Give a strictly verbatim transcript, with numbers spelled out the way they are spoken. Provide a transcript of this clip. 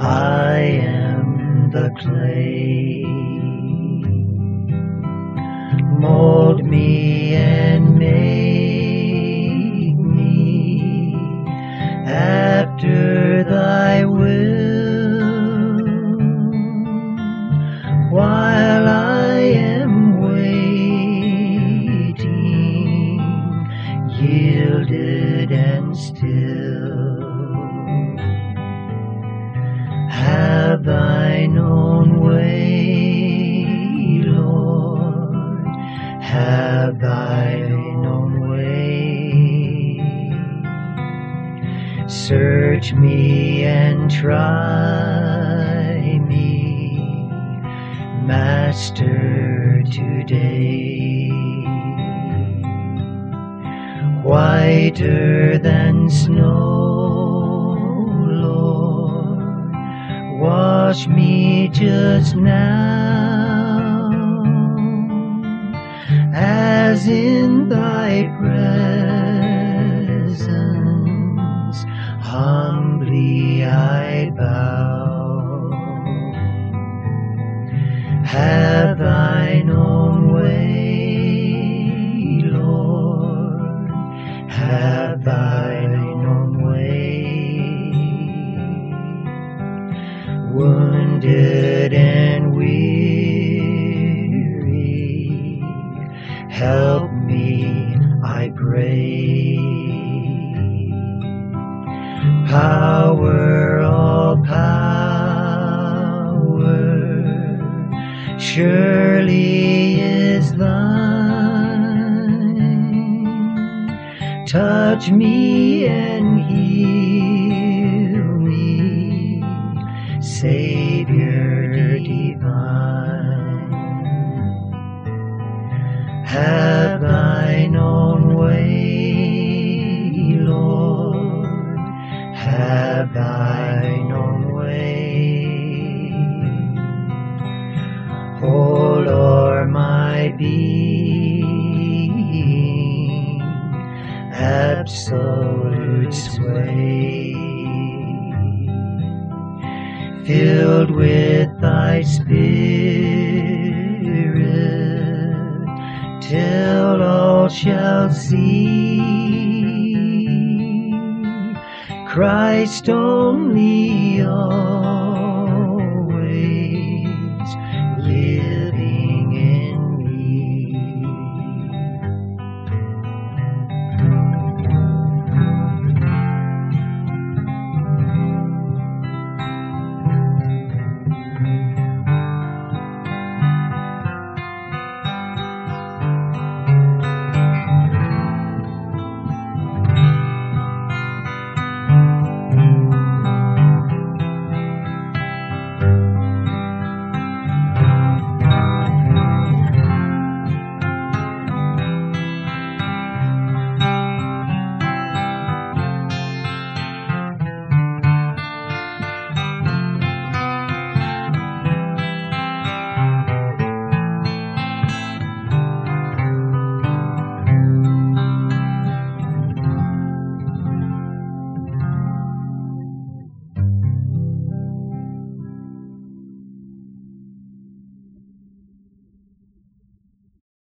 I am the clay. Mold me and make me after thy will, while I am waiting, yielded and still. Have thine own way, Lord, have thine own way. Search me and try me, Master, today. Whiter than snow, Lord, wash me just now, as in thy presence humbly I bow. Have thine own way, Lord, have thine own way. Wounded and weary, help me, I pray. Power, all power, surely is thine. Touch me and heal me, Savior divine. Have thine own way, Lord, have thine own way. Hold o'er my being absolute sway, filled with thy Spirit, till all shall see Christ only.